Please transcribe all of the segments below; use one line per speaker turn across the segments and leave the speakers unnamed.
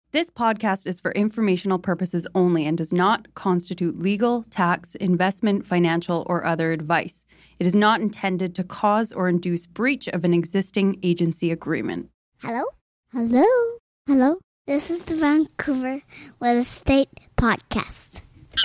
This podcast is for informational purposes only and does not constitute legal, tax, investment, financial, or other advice. It is not intended to cause or induce breach of an existing agency agreement.
Hello? Hello? Hello? This is the Vancouver Real Estate Podcast.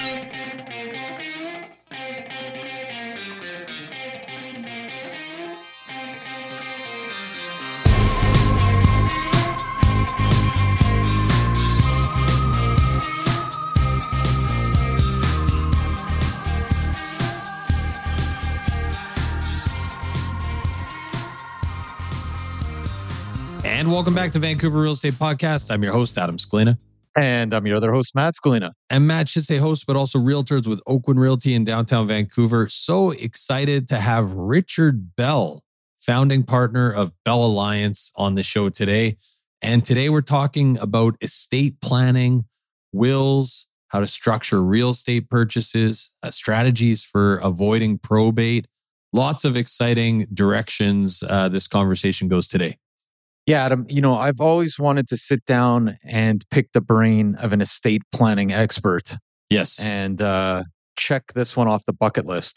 And welcome back to Vancouver Real Estate Podcast. I'm your host, Adam Scalina.
And I'm your other host, Matt Scalina.
And Matt should say host, but also realtors with Oakwood Realty in downtown Vancouver. So excited to have Richard Bell, founding partner of Bell Alliance, on the show today. And today we're talking about estate planning, wills, how to structure real estate purchases, strategies for avoiding probate. Lots of exciting directions this conversation goes today.
Yeah, Adam, I've always wanted to sit down and pick the brain of an estate planning expert.
Yes.
And check this one off the bucket list.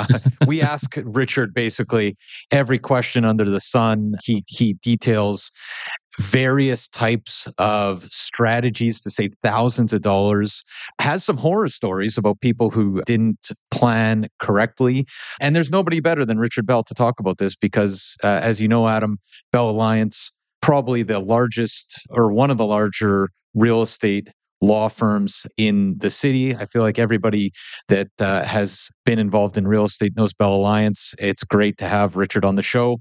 We ask Richard basically every question under the sun. He details various types of strategies to save thousands of dollars, has some horror stories about people who didn't plan correctly. And there's nobody better than Richard Bell to talk about this because, as you know, Adam, Bell Alliance, probably the largest or one of the larger real estate law firms in the city. I feel like everybody that has been involved in real estate knows Bell Alliance. It's great to have Richard on the show.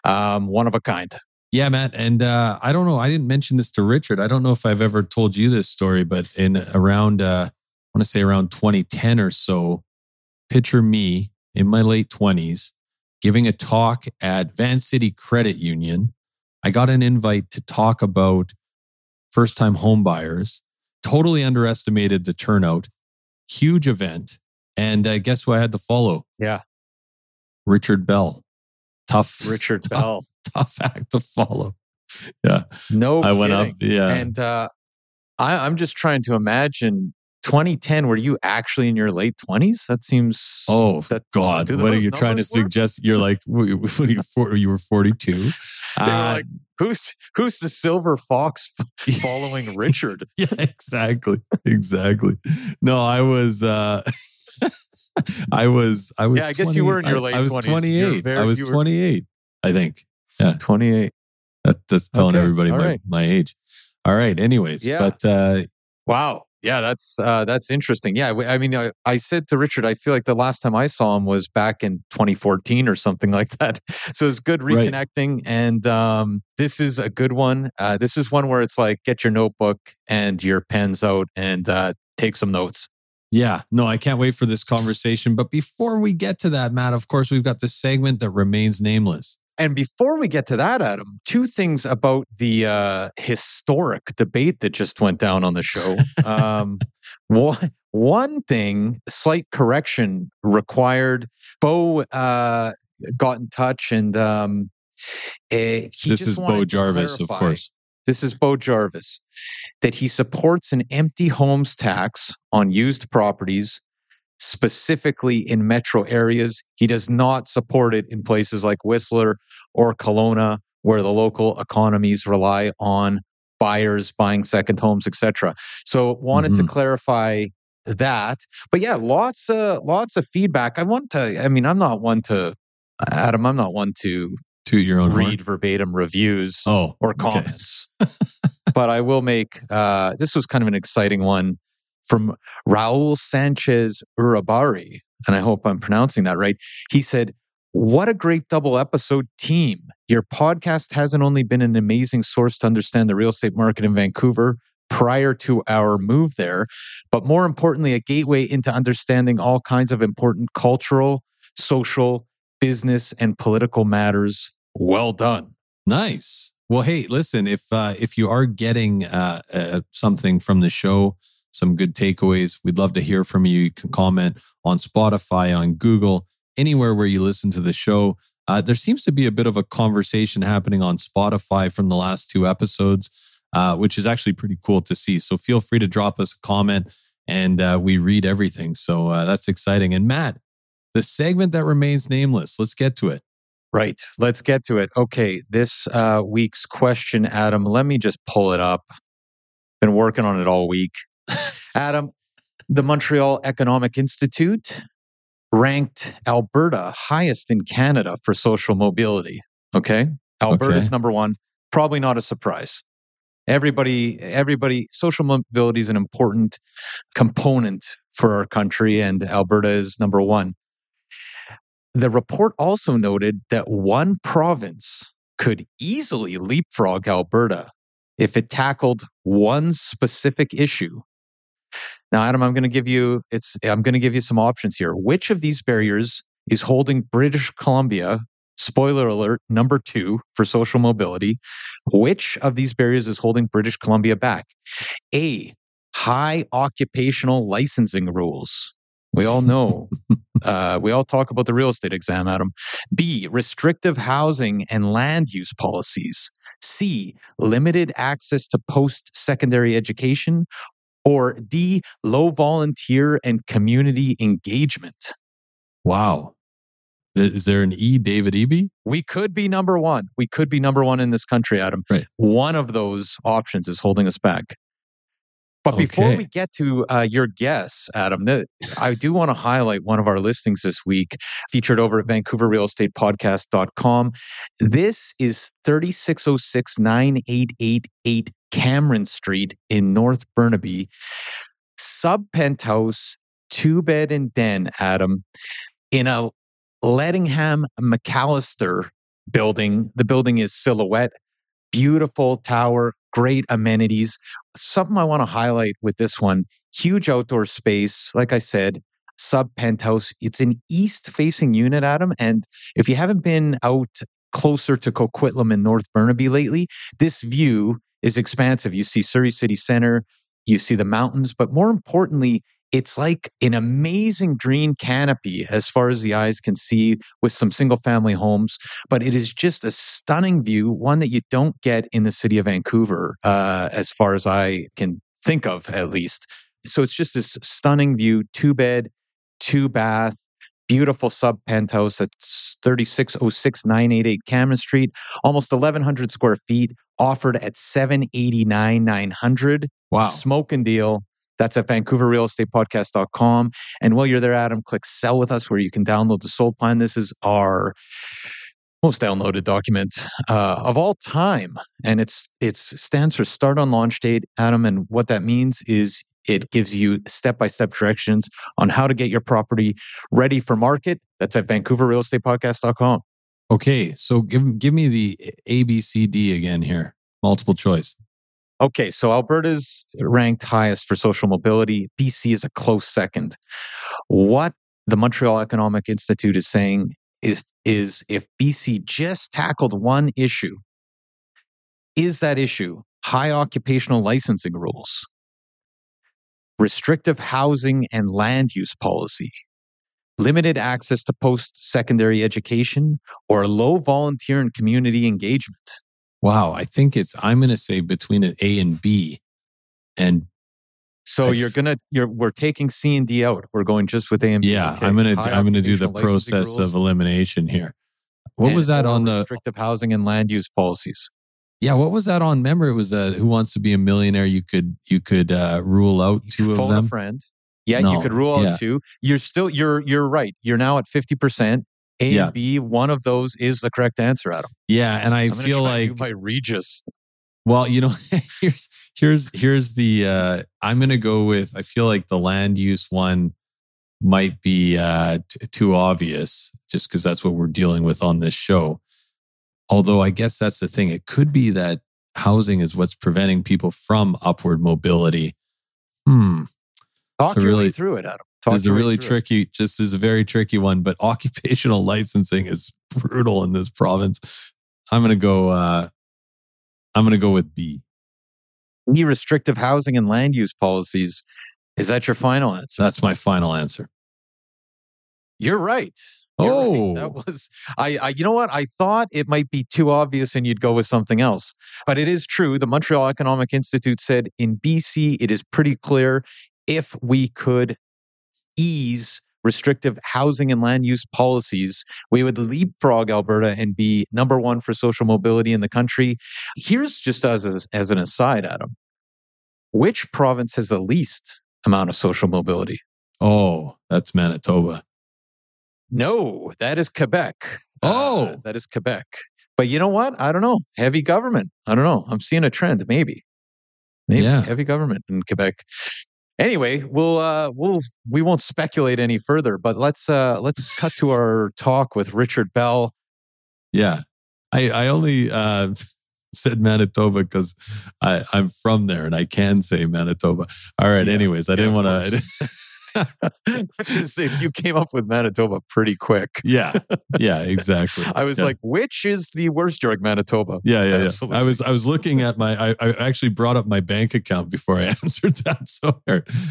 One of a kind.
Yeah, Matt. And I don't know, I didn't mention this to Richard. I don't know if I've ever told you this story, but in around, I want to say around 2010 or so, picture me in my late 20s giving a talk at Van City Credit Union. I got an invite to talk about first-time home buyers. Totally underestimated the turnout. Huge event. And guess who I had to follow?
Yeah.
Richard Bell.
Richard Bell.
Tough act to follow. Yeah.
No
I
kidding.
went up. Yeah.
And I'm just trying to imagine 2010, were you actually in your late 20s? That seems...
Oh, God. What are you trying to suggest? You're like, what are you were 42?
They're like, who's the silver fox following Richard?
Yeah, exactly. No, I was... I was.
Yeah, I guess you were in your late 20s.
I was 28. I was 28, I think. Yeah.
28.
That's telling everybody
right.
my age. All right. Anyways.
Yeah.
But
wow. Yeah, that's interesting. Yeah, I mean, I said to Richard, I feel like the last time I saw him was back in 2014 or something like that. So it's good reconnecting. Right. And this is a good one. This is one where it's like, get your notebook and your pens out and take some notes.
Yeah, no, I can't wait for this conversation. But before we get to that, Matt, of course, we've got this segment that remains nameless.
And before we get to that, Adam, two things about the historic debate that just went down on the show. One thing, slight correction required. Bo got in touch and
this is Bo Jarvis, of course.
This is Bo Jarvis, that he supports an empty homes tax on used properties, specifically in metro areas. He does not support it in places like Whistler or Kelowna, where the local economies rely on buyers buying second homes, etc. So wanted to clarify that. But yeah, lots of feedback. I'm not one to
toot your own
read verbatim reviews or comments. But I will make, this was kind of an exciting one from Raul Sanchez Urabari, and I hope I'm pronouncing that right. He said, "What a great double episode team. Your podcast hasn't only been an amazing source to understand the real estate market in Vancouver prior to our move there, but more importantly, a gateway into understanding all kinds of important cultural, social, business, and political matters. Well done."
Nice. Well, hey, listen, if you are getting something from the show, some good takeaways, we'd love to hear from you. You can comment on Spotify, on Google, anywhere where you listen to the show. There seems to be a bit of a conversation happening on Spotify from the last two episodes. which is actually pretty cool to see. So feel free to drop us a comment, and we read everything. So that's exciting. And Matt, the segment that remains nameless, let's get to it.
Right. Let's get to it. Okay. This week's question, Adam, let me just pull it up. Been working on it all week. Adam, the Montreal Economic Institute ranked Alberta highest in Canada for social mobility. Okay. Alberta's number one. Probably not a surprise. Everybody, social mobility is an important component for our country, and Alberta is number one. The report also noted that one province could easily leapfrog Alberta if it tackled one specific issue. Now, Adam, I'm going to give you some options here. Which of these barriers is holding British Columbia, spoiler alert, number 2 for social mobility? Which of these barriers is holding British Columbia back? A, high occupational licensing rules. We all know. We all talk about the real estate exam, Adam. B, restrictive housing and land use policies. C, limited access to post-secondary education. Or D, low volunteer and community engagement.
Wow. Is there an E, David Eby?
We could be number one. We could be number one in this country, Adam.
Right.
One of those options is holding us back. But before we get to your guess, Adam, I do want to highlight one of our listings this week featured over at VancouverRealEstatePodcast.com. This is 3606-9888 Cameron Street in North Burnaby. Sub-penthouse, 2-bed and den, Adam, in a Lettingham McAllister building. The building is Silhouette. Beautiful tower, great amenities. Something I want to highlight with this one, huge outdoor space. Like I said, sub-penthouse. It's an east-facing unit, Adam. And if you haven't been out closer to Coquitlam in North Burnaby lately, this view is expansive. You see Surrey City Centre, you see the mountains, but more importantly, it's like an amazing green canopy as far as the eyes can see with some single-family homes. But it is just a stunning view, one that you don't get in the city of Vancouver, as far as I can think of, at least. So it's just this stunning view, 2-bed, 2-bath, beautiful sub-penthouse at 3606-988 Cameron Street, almost 1,100 square feet, offered at $789,900.
Wow.
Smoking deal. That's at VancouverRealEstatePodcast.com. And while you're there, Adam, click Sell With Us, where you can download the sold plan. This is our most downloaded document of all time. And it stands for Start on Launch Date, Adam. And what that means is it gives you step-by-step directions on how to get your property ready for market. That's at VancouverRealEstatePodcast.com.
Okay, so give me the ABCD again here. Multiple choice.
Okay, so Alberta's ranked highest for social mobility. BC is a close second. What the Montreal Economic Institute is saying is if BC just tackled one issue, is that issue high occupational licensing rules, restrictive housing and land use policy, limited access to post-secondary education, or low volunteer and community engagement?
Wow, I think I'm going to say between an A and B. And
so we're taking C and D out. We're going just with A and B.
Yeah,
okay?
I'm going to do the process of elimination here. What was that on the
restrictive housing and land use policies?
Yeah, what was that on? Remember, it was Who Wants to Be a Millionaire? You could rule out two of them.
A friend. Yeah, no, you could rule out two. You're right. You're now at 50%. A and B, one of those is the correct answer, Adam.
Yeah, and I feel like
my Regis.
Well, here's the I'm going to go with, I feel like the land use one might be too obvious just because that's what we're dealing with on this show. Although I guess that's the thing. It could be that housing is what's preventing people from upward mobility.
Talk your way through it, Adam.
This is a really tricky, just is a very tricky one, but occupational licensing is brutal in this province. I'm going to go with B.
The restrictive housing and land use policies. Is that your final answer?
That's my final answer.
You're right.
Oh,
That was you know what? I thought it might be too obvious and you'd go with something else. But it is true. The Montreal Economic Institute said in BC, it is pretty clear if we could ease restrictive housing and land use policies, we would leapfrog Alberta and be number one for social mobility in the country. Here's just as an aside, Adam, which province has the least amount of social mobility?
oh, that's Manitoba.
No, that is Quebec.
Oh.
That is Quebec. But you know what? I don't know. Heavy government. I don't know. I'm seeing a trend. Maybe
Yeah.
heavy government in Quebec. Anyway, we won't speculate any further. But let's cut to our talk with Richard Bell.
Yeah. I only said Manitoba because I'm from there and I can say Manitoba. All right.
Yeah,
anyways, I didn't want to.
I was going to say, you came up with Manitoba pretty quick.
Yeah, exactly.
I was like, which is the worst? You're like, Manitoba.
Yeah.
Absolutely.
I was looking at I actually brought up my bank account before I answered that. So,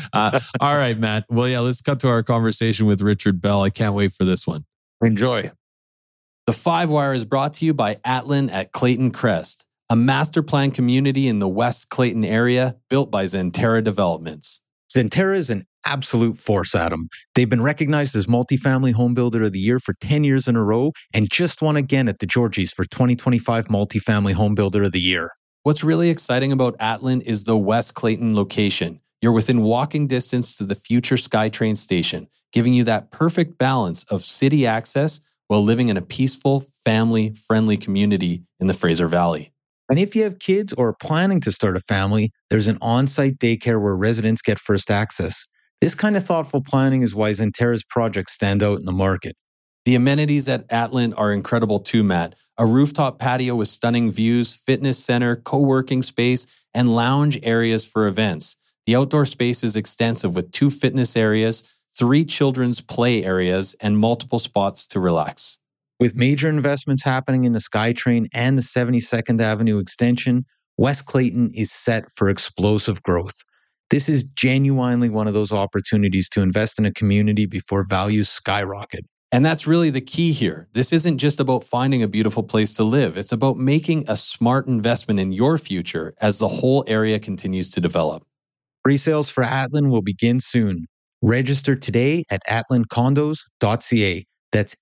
all right, Matt. Well, yeah, let's cut to our conversation with Richard Bell. I can't wait for this one.
Enjoy.
The 5 Wire is brought to you by Atlin at Clayton Crest, a master plan community in the West Clayton area built by Zenterra Developments.
Zenterra is an absolute force, Adam. They've been recognized as Multifamily Home Builder of the Year for 10 years in a row and just won again at the Georgies for 2025 Multifamily Home Builder of the Year.
What's really exciting about Atlin is the West Clayton location. You're within walking distance to the future SkyTrain station, giving you that perfect balance of city access while living in a peaceful, family-friendly community in the Fraser Valley.
And if you have kids or are planning to start a family, there's an on-site daycare where residents get first access. This kind of thoughtful planning is why Zenterra's projects stand out in the market.
The amenities at Atlin are incredible too, Matt. A rooftop patio with stunning views, fitness center, co-working space, and lounge areas for events. The outdoor space is extensive with 2 fitness areas, 3 children's play areas, and multiple spots to relax.
With major investments happening in the SkyTrain and the 72nd Avenue extension, West Clayton is set for explosive growth. This is genuinely one of those opportunities to invest in a community before values skyrocket.
And that's really the key here. This isn't just about finding a beautiful place to live. It's about making a smart investment in your future as the whole area continues to develop.
Pre-sales for Atlin will begin soon. Register today at atlincondos.ca. That's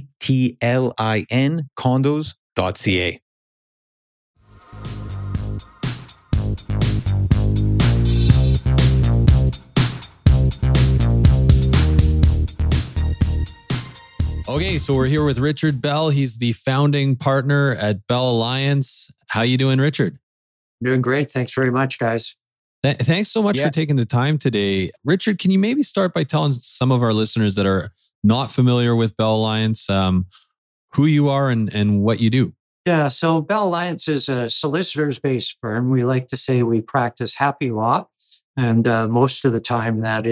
ATLIN condos.ca.
Okay, so we're here with Richard Bell. He's the founding partner at Bell Alliance. How you doing, Richard?
Doing great. Thanks very much, guys.
Thanks so much for taking the time today. Richard, can you maybe start by telling some of our listeners that are not familiar with Bell Alliance, who you are and what you do?
Yeah, so Bell Alliance is a solicitors-based firm. We like to say we practice happy law. And most of the time that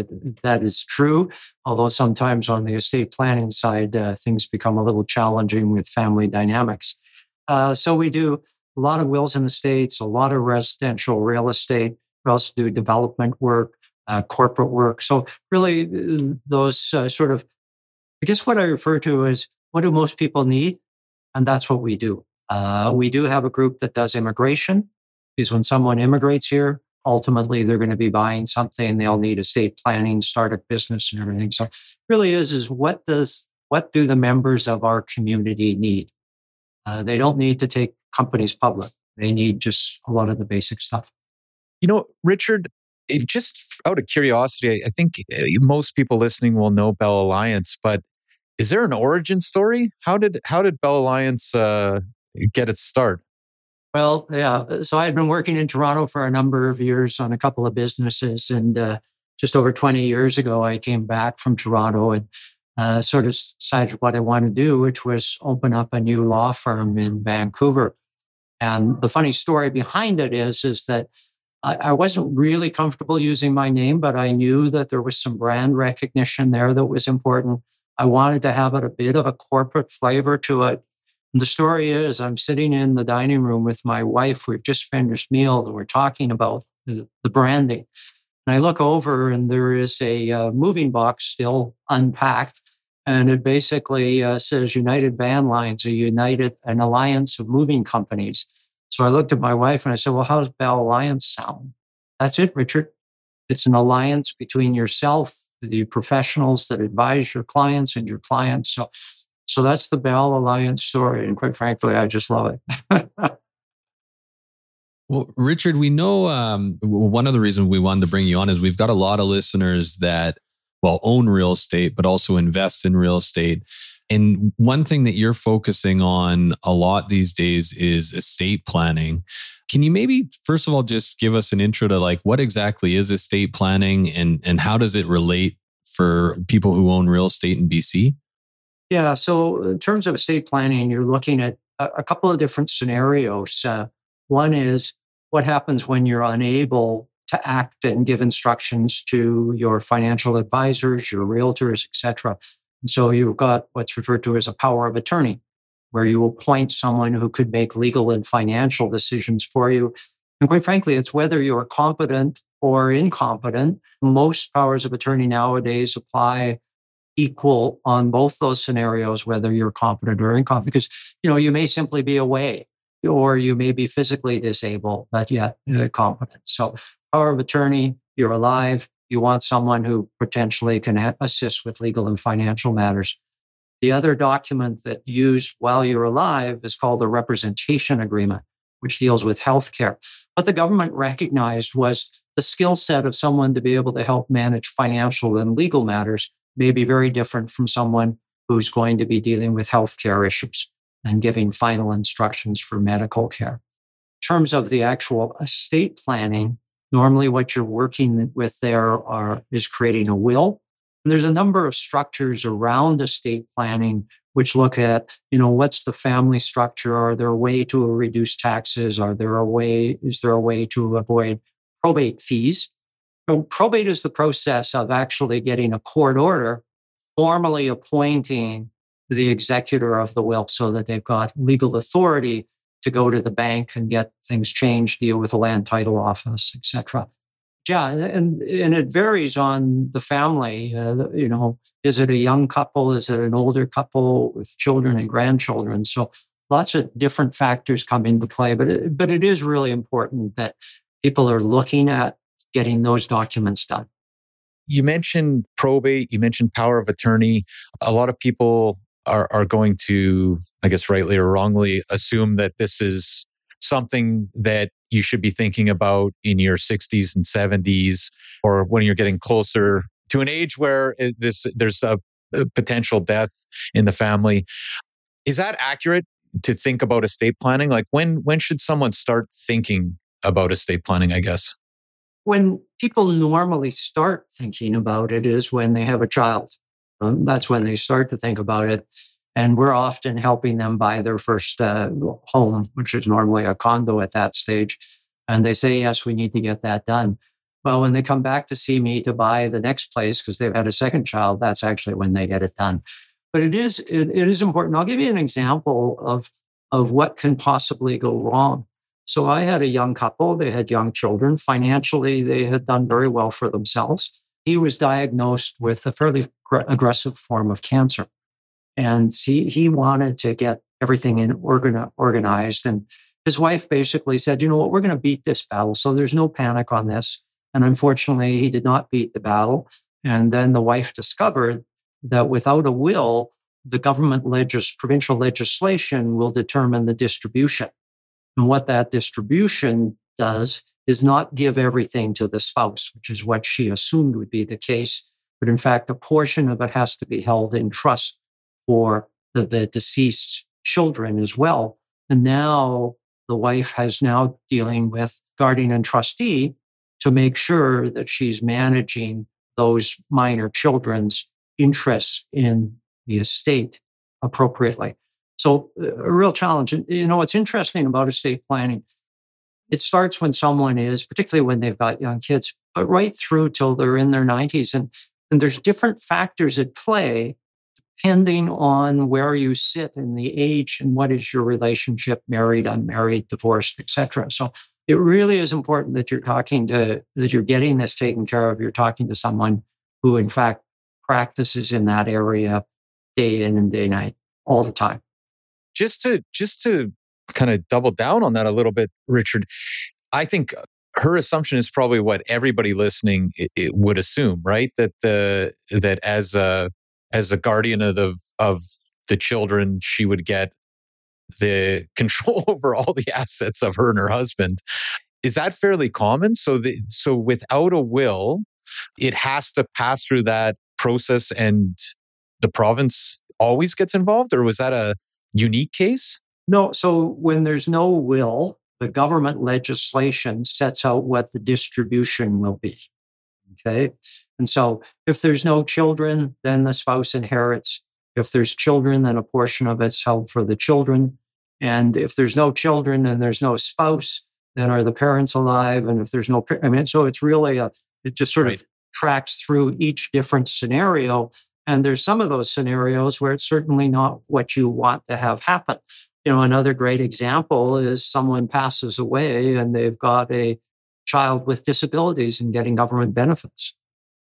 is true, although sometimes on the estate planning side, things become a little challenging with family dynamics. So we do a lot of wills and estates, a lot of residential real estate. We also do development work, corporate work. So really those sort of, I guess what I refer to as what do most people need? And that's what we do. We do have a group that does immigration, because when someone immigrates here, ultimately, they're going to be buying something. They'll need estate planning, start a business, and everything. So, really is what do the members of our community need? They don't need to take companies public. They need just a lot of the basic stuff.
You know, Richard, just out of curiosity, I think most people listening will know Bell Alliance, but is there an origin story? How did Bell Alliance get its start?
Well, yeah. So I had been working in Toronto for a number of years on a couple of businesses. And just over 20 years ago, I came back from Toronto and sort of decided what I wanted to do, which was open up a new law firm in Vancouver. And the funny story behind it is that I wasn't really comfortable using my name, but I knew that there was some brand recognition there that was important. I wanted to have a bit of a corporate flavor to it. And the story is I'm sitting in the dining room with my wife. We've just finished meal and we're talking about the branding. And I look over and there is a moving box still unpacked. And it basically says United Van Lines, an alliance of moving companies. So I looked at my wife and I said, well, how does Bell Alliance sound? That's it, Richard. It's an alliance between yourself, the professionals that advise your clients and your clients. So that's the Bell Alliance story. And quite frankly, I just love it.
Well, Richard, we know one of the reasons we wanted to bring you on is we've got a lot of listeners that, own real estate, but also invest in real estate. And one thing that you're focusing on a lot these days is estate planning. Can you maybe, first of all, just give us an intro to like what exactly is estate planning and how does it relate for people who own real estate in BC?
Yeah. So in terms of estate planning, you're looking at a couple of different scenarios. One is what happens when you're unable to act and give instructions to your financial advisors, your realtors, etc. And so you've got what's referred to as a power of attorney, where you appoint someone who could make legal and financial decisions for you. And quite frankly, it's whether you're competent or incompetent. Most powers of attorney nowadays apply equal on both those scenarios, whether you're competent or incompetent, because you may simply be away or you may be physically disabled, but yet competent. So power of attorney, you're alive, you want someone who potentially can assist with legal and financial matters. The other document that used while you're alive is called a representation agreement, which deals with healthcare. What the government recognized was the skill set of someone to be able to help manage financial and legal matters may be very different from someone who's going to be dealing with healthcare issues and giving final instructions for medical care. In terms of the actual estate planning, normally what you're working with there is creating a will. And there's a number of structures around estate planning which look at, what's the family structure? Are there a way to reduce taxes? Is there a way to avoid probate fees? So probate is the process of actually getting a court order formally appointing the executor of the will so that they've got legal authority to go to the bank and get things changed, deal with the land title office, etc. Yeah, and it varies on the family. Is it a young couple? Is it an older couple with children and grandchildren? So lots of different factors come into play, but it is really important that people are looking at getting those documents done.
You mentioned probate, you mentioned power of attorney. A lot of people are going to, I guess rightly or wrongly, assume that this is something that you should be thinking about in your 60s and 70s, or when you're getting closer to an age where there's a potential death in the family. Is that accurate to think about estate planning? Like when should someone start thinking about estate planning, I guess?
When people normally start thinking about it is when they have a child. That's when they start to think about it. And we're often helping them buy their first home, which is normally a condo at that stage. And they say, yes, we need to get that done. Well, when they come back to see me to buy the next place because they've had a second child, that's actually when they get it done. But it is important. I'll give you an example of what can possibly go wrong. So I had a young couple. They had young children. Financially, they had done very well for themselves. He was diagnosed with a fairly aggressive form of cancer. And he wanted to get everything organized. And his wife basically said, we're going to beat this battle. So there's no panic on this. And unfortunately, he did not beat the battle. And then the wife discovered that without a will, the government provincial legislation will determine the distribution. And what that distribution does is not give everything to the spouse, which is what she assumed would be the case. But in fact, a portion of it has to be held in trust for the deceased children as well. And now the wife has now dealing with guardian and trustee to make sure that she's managing those minor children's interests in the estate appropriately. So a real challenge. And, what's interesting about estate planning, it starts when someone is, particularly when they've got young kids, but right through till they're in their 90s. And there's different factors at play depending on where you sit in the age and what is your relationship, married, unmarried, divorced, etc. So it really is important that you're getting this taken care of. You're talking to someone who, in fact, practices in that area day in and day night, all the time.
Just to kind of double down on that a little bit, Richard, I think her assumption is probably what everybody listening it would assume, right? That as a guardian of the children, she would get the control over all the assets of her and her husband. Is that fairly common? So without a will, it has to pass through that process, and the province always gets involved, or was that a unique case?
No. So when there's no will, the government legislation sets out what the distribution will be. Okay. And so if there's no children, then the spouse inherits. If there's children, then a portion of it's held for the children. And if there's no children and there's no spouse, then are the parents alive? And if there's no, so it's really it just sort of tracks through each different scenario. And there's some of those scenarios where it's certainly not what you want to have happen. Another great example is someone passes away and they've got a child with disabilities and getting government benefits.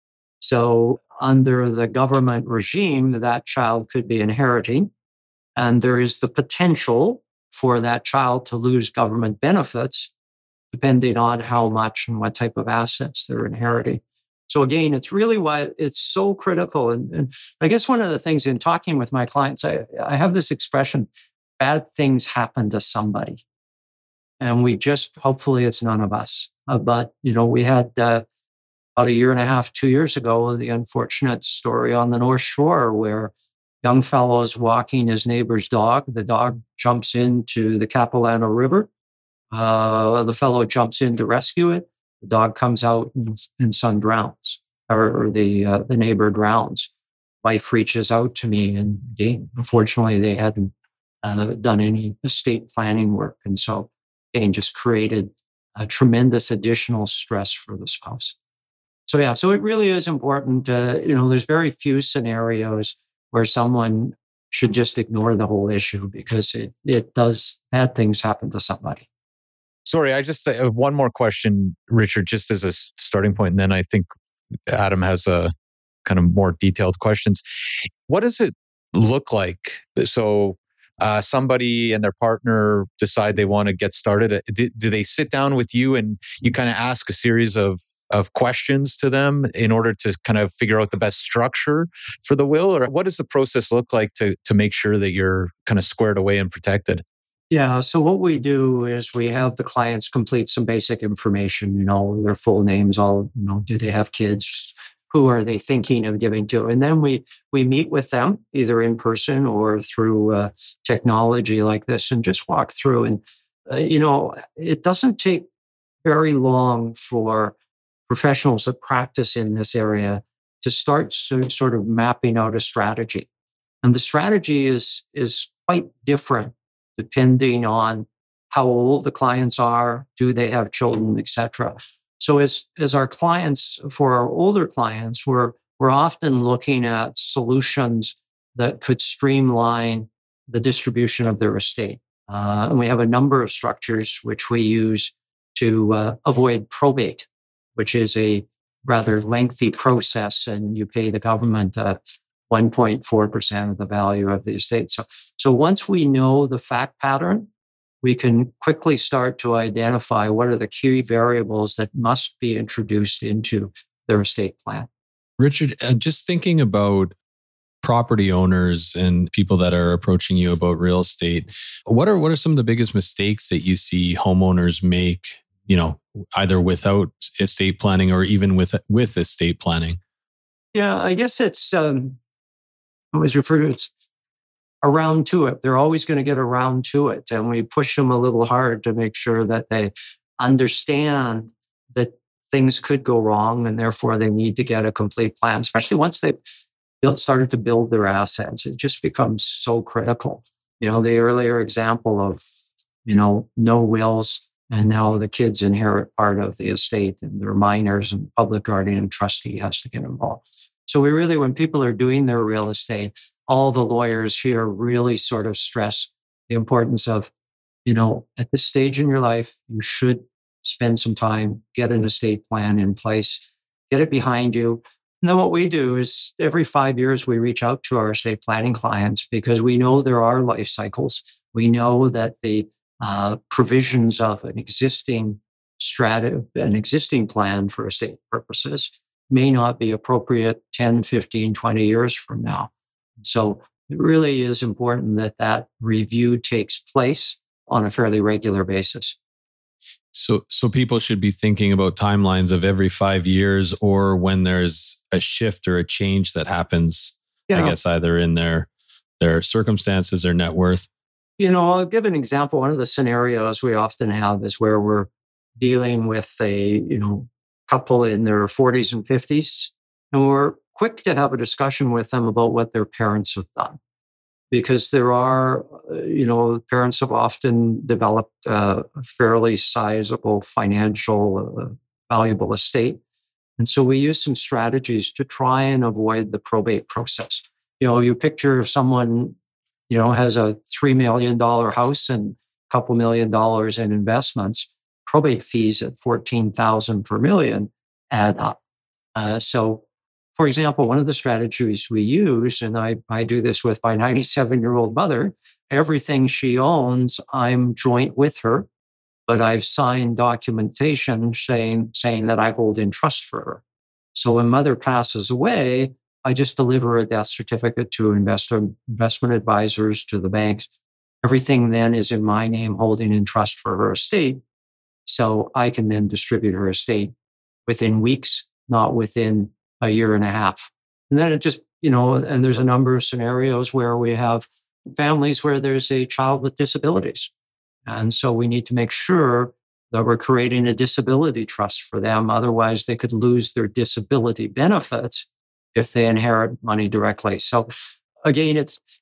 So under the government regime, that child could be inheriting, and there is the potential for that child to lose government benefits depending on how much and what type of assets they're inheriting. So again, it's really why it's so critical. And I guess one of the things in talking with my clients, I have this expression, bad things happen to somebody. And hopefully it's none of us. But, we had about a year and a half, 2 years ago, the unfortunate story on the North Shore where a young fellow is walking his neighbor's dog. The dog jumps into the Capilano River. The fellow jumps in to rescue it. The dog comes out and son drowns, or the neighbor drowns. Wife reaches out to me, and again, unfortunately, they hadn't done any estate planning work. And so, again, just created a tremendous additional stress for the spouse. So it really is important. There's very few scenarios where someone should just ignore the whole issue, because it does, bad things happen to somebody.
Sorry, I just have one more question, Richard, just as a starting point, and then I think Adam has a kind of more detailed questions. What does it look like? So somebody and their partner decide they want to get started. Do they sit down with you and you kind of ask a series of questions to them in order to kind of figure out the best structure for the will? Or what does the process look like to make sure that you're kind of squared away and protected?
Yeah. So what we do is we have the clients complete some basic information, their full names, do they have kids? Who are they thinking of giving to? And then we meet with them either in person or through technology like this and just walk through. And, it doesn't take very long for professionals that practice in this area to start sort of mapping out a strategy. And the strategy is quite different depending on how old the clients are, do they have children, etc. So as our clients, for our older clients, we're often looking at solutions that could streamline the distribution of their estate. And we have a number of structures which we use to avoid probate, which is a rather lengthy process, and you pay the government 1.4% of the value of the estate. So once we know the fact pattern, we can quickly start to identify what are the key variables that must be introduced into their estate plan.
Richard, just thinking about property owners and people that are approaching you about real estate, what are some of the biggest mistakes that you see homeowners make, either without estate planning or even with estate planning?
Yeah, I guess it's always referred to as around to it. They're always going to get around to it. And we push them a little hard to make sure that they understand that things could go wrong and therefore they need to get a complete plan, especially once they've started to build their assets. It just becomes so critical. The earlier example of, no wills, and now the kids inherit part of the estate and they're minors, and public guardian and trustee has to get involved. So we really, when people are doing their real estate, all the lawyers here really sort of stress the importance of, at this stage in your life, you should spend some time, get an estate plan in place, get it behind you. And then what we do is every 5 years, we reach out to our estate planning clients because we know there are life cycles. We know that the provisions of an existing an existing plan for estate purposes may not be appropriate 10, 15, 20 years from now. So it really is important that that review takes place on a fairly regular basis.
So people should be thinking about timelines of every 5 years, or when there's a shift or a change that happens, I guess either in their circumstances or net worth.
I'll give an example. One of the scenarios we often have is where we're dealing with a, couple in their 40s and 50s, and we're quick to have a discussion with them about what their parents have done. Because there are, parents have often developed a fairly sizable financial, valuable estate. And so we use some strategies to try and avoid the probate process. You picture if someone, has a $3 million house and a couple $1 million in investments, probate fees at $14,000 per million add up. So, for example, one of the strategies we use, and I do this with my 97-year-old mother, everything she owns, I'm joint with her, but I've signed documentation saying that I hold in trust for her. So when mother passes away, I just deliver a death certificate to investment advisors, to the banks. Everything then is in my name, holding in trust for her estate. So I can then distribute her estate within weeks, not within a year and a half. And then it just, and there's a number of scenarios where we have families where there's a child with disabilities. And so we need to make sure that we're creating a disability trust for them. Otherwise, they could lose their disability benefits if they inherit money directly. So again,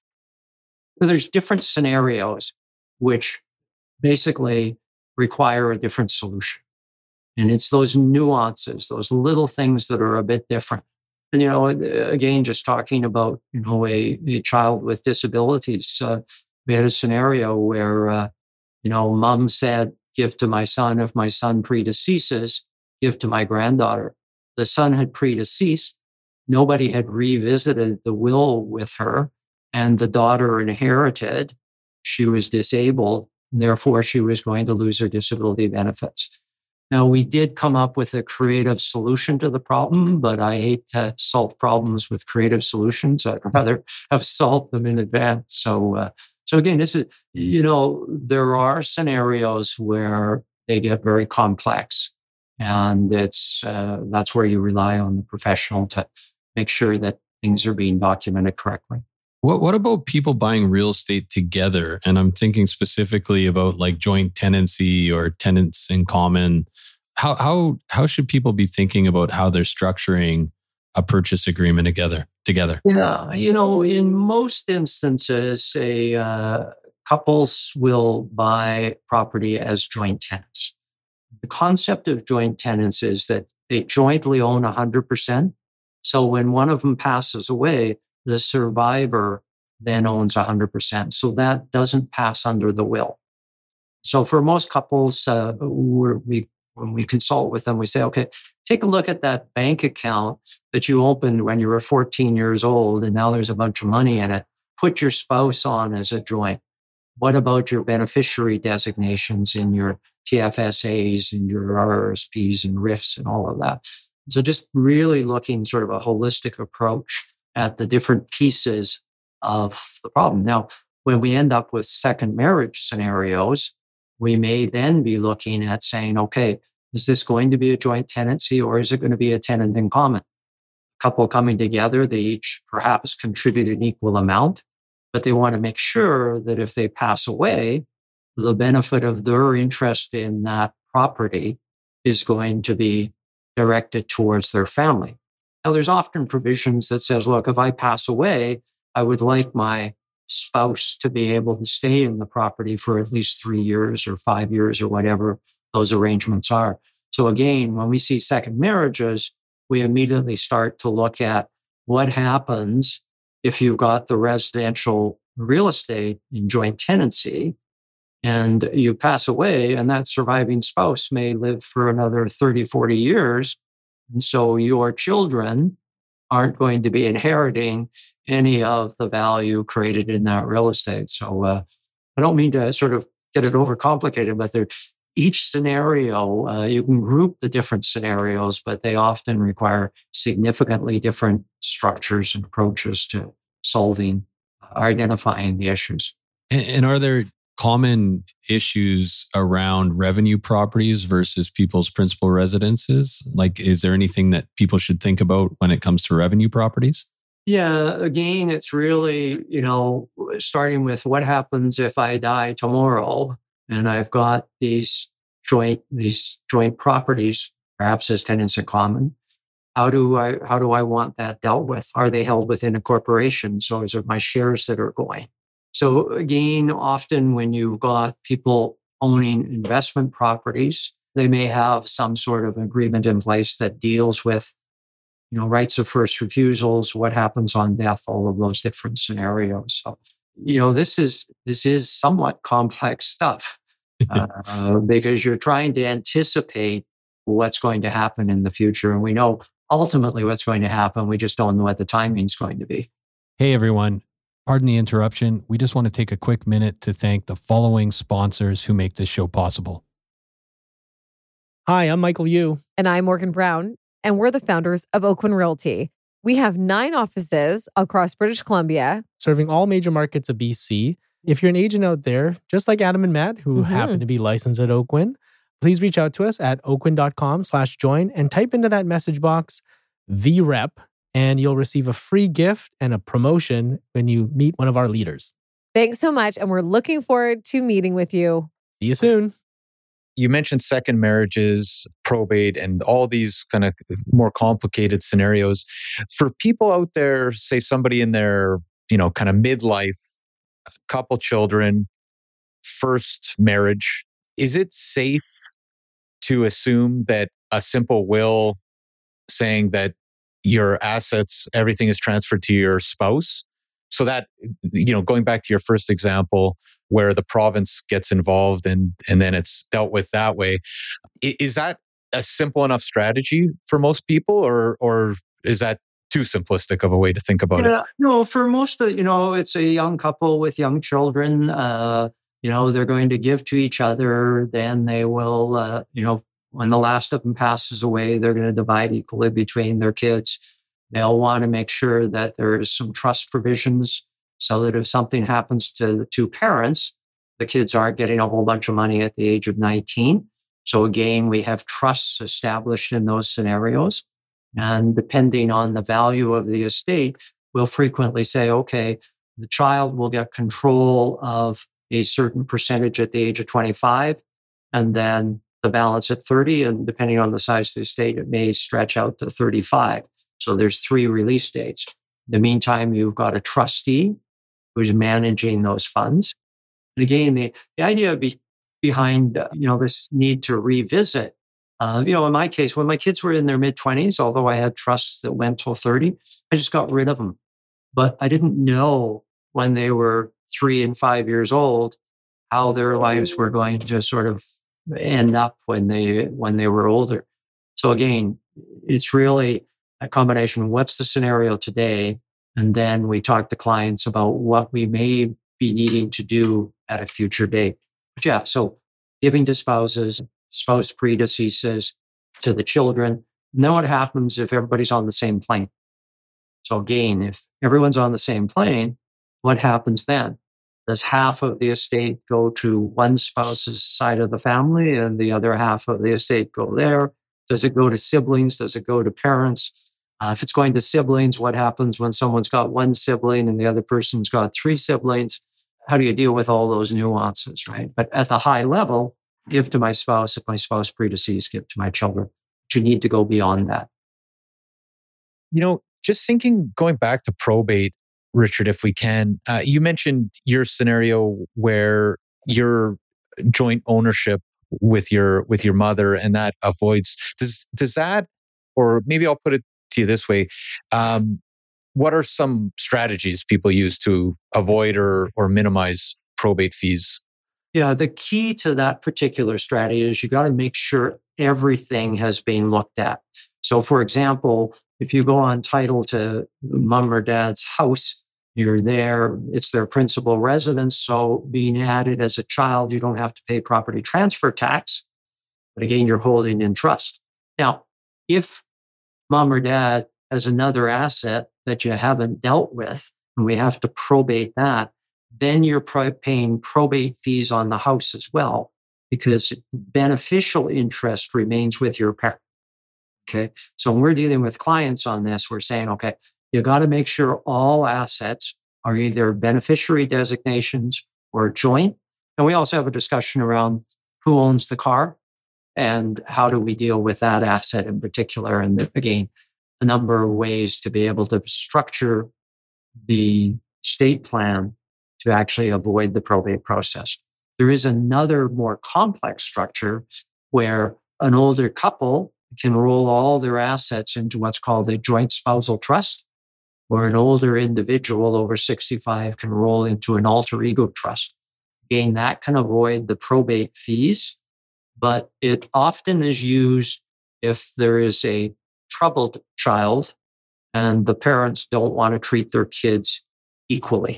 there's different scenarios which basically require a different solution. And it's those nuances, those little things that are a bit different. And, again, just talking about, a child with disabilities, we had a scenario where, mom said, give to my son. If my son predeceases, give to my granddaughter. The son had predeceased. Nobody had revisited the will with her, and the daughter inherited. She was disabled, and therefore she was going to lose her disability benefits. Now, we did come up with a creative solution to the problem, but I hate to solve problems with creative solutions. I'd rather have solved them in advance. So again, this is, there are scenarios where they get very complex, and that's where you rely on the professional to make sure that things are being documented correctly.
What about people buying real estate together? And I'm thinking specifically about like joint tenancy or tenants in common. How should people be thinking about how they're structuring a purchase agreement together?
Yeah, in most instances, couples will buy property as joint tenants. The concept of joint tenants is that they jointly own 100%. So when one of them passes away, the survivor then owns 100%. So that doesn't pass under the will. So for most couples, when we consult with them, we say, okay, take a look at that bank account that you opened when you were 14 years old, and now there's a bunch of money in it. Put your spouse on as a joint. What about your beneficiary designations in your TFSAs and your RRSPs and RIFs and all of that? So just really looking sort of a holistic approach at the different pieces of the problem. Now, when we end up with second marriage scenarios, we may then be looking at saying, okay, is this going to be a joint tenancy or is it going to be a tenant in common? Couple coming together, they each perhaps contribute an equal amount, but they want to make sure that if they pass away, the benefit of their interest in that property is going to be directed towards their family. Now, there's often provisions that says, look, if I pass away, I would like my spouse to be able to stay in the property for at least 3 years or 5 years or whatever those arrangements are. So again, when we see second marriages, we immediately start to look at what happens if you've got the residential real estate in joint tenancy and you pass away, and that surviving spouse may live for another 30, 40 years. And so your children aren't going to be inheriting any of the value created in that real estate. So I don't mean to sort of get it overcomplicated, but each scenario, you can group the different scenarios, but they often require significantly different structures and approaches to solving or identifying the issues.
And are there common issues around revenue properties versus people's principal residences? Like, is there anything that people should think about when it comes to revenue properties?
Yeah, again, it's really, starting with what happens if I die tomorrow and I've got these joint properties, perhaps as tenants in common. How do I want that dealt with? Are they held within a corporation? So is it my shares that are going? So again, often when you've got people owning investment properties, they may have some sort of agreement in place that deals with, rights of first refusals, what happens on death, all of those different scenarios. So, this is somewhat complex stuff because you're trying to anticipate what's going to happen in the future. And we know ultimately what's going to happen. We just don't know what the timing is going to be.
Hey, everyone. Pardon the interruption. We just want to take a quick minute to thank the following sponsors who make this show possible.
Hi, I'm Michael Yu.
And I'm Morgan Brown, and we're the founders of Oakwyn Realty. We have 9 offices across British Columbia,
serving all major markets of BC. If you're an agent out there, just like Adam and Matt, who happen to be licensed at Oakwyn, please reach out to us at oakwyn.com/join and type into that message box, the rep, and you'll receive a free gift and a promotion when you meet one of our leaders.
Thanks so much, and we're looking forward to meeting with you.
See you soon.
You mentioned second marriages, probate, and all these kind of more complicated scenarios. For people out there, say somebody in their, kind of midlife, couple children, first marriage, is it safe to assume that a simple will saying that your assets, everything is transferred to your spouse? So that, going back to your first example where the province gets involved and then it's dealt with that way, is that a simple enough strategy for most people or is that too simplistic of a way to think about it?
No, for most of, it's a young couple with young children. They're going to give to each other. Then they will, when the last of them passes away, they're going to divide equally between their kids. They'll want to make sure that there's some trust provisions so that if something happens to the two parents, the kids aren't getting a whole bunch of money at the age of 19. So again, we have trusts established in those scenarios. And depending on the value of the estate, we'll frequently say, okay, the child will get control of a certain percentage at the age of 25, and then the balance at 30. And depending on the size of the estate, it may stretch out to 35. So there's 3 release dates. In the meantime, you've got a trustee who's managing those funds. And again, the idea behind this need to revisit, in my case, when my kids were in their mid-20s, although I had trusts that went till 30, I just got rid of them. But I didn't know when they were 3 and 5 years old how their lives were going to sort of end up when they were older. So again, it's really a combination of what's the scenario today, and then we talk to clients about what we may be needing to do at a future date. But yeah, so giving to spouses, spouse predeceases, to the children. And then what happens if everybody's on the same plane? So again, if everyone's on the same plane, what happens then? Does half of the estate go to one spouse's side of the family and the other half of the estate go there? Does it go to siblings? Does it go to parents? If it's going to siblings, what happens when someone's got one sibling and the other person's got 3 siblings? How do you deal with all those nuances, right? But at the high level, give to my spouse. If my spouse predeceased, give to my children. But you need to go beyond that.
Just thinking, going back to probate, Richard, if we can, you mentioned your scenario where your joint ownership with your mother, and that avoids. Does that, or maybe I'll put it to you this way: what are some strategies people use to avoid or minimize probate fees?
Yeah, the key to that particular strategy is you got to make sure everything has been looked at. So, for example, if you go on title to mom or dad's house, you're there, it's their principal residence. So, being added as a child, you don't have to pay property transfer tax. But again, you're holding in trust. Now, if mom or dad has another asset that you haven't dealt with, and we have to probate that, then you're paying probate fees on the house as well, because beneficial interest remains with your parent. Okay. So when we're dealing with clients on this, we're saying, okay, you got to make sure all assets are either beneficiary designations or joint. And we also have a discussion around who owns the car and how do we deal with that asset in particular. And again, a number of ways to be able to structure the estate plan to actually avoid the probate process. There is another more complex structure where an older couple can roll all their assets into what's called a joint spousal trust, or an older individual over 65 can roll into an alter ego trust. Again, that can avoid the probate fees, but it often is used if there is a troubled child and the parents don't want to treat their kids equally.